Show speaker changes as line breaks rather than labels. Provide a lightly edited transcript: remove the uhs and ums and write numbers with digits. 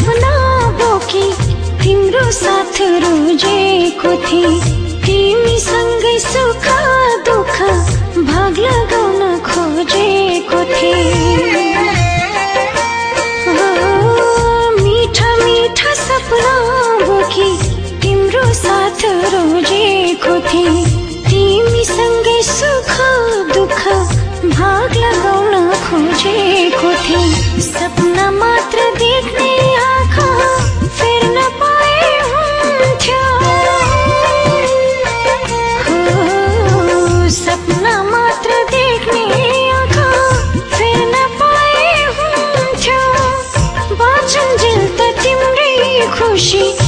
सपना बोकी तिम्रो साथ रोजेको थिएँ। तिमीसँगै सुख दुःख भाग लगाउन खोजेको थिएँ। मीठा मीठा सपना बोकी तिम्रो साथ रोजेको थिएँ। तिमीसँगै सुख दुःख भाग लगाउन खोजेको थिएँ। सपना मात्र देख्ने आँखा फेर्न पाए हुन्थ्यो। हो सपना मात्र देख्ने आँखा फेर्न पाए हुन्थ्यो। बाँचुन्जेल त तिम्रै खुसी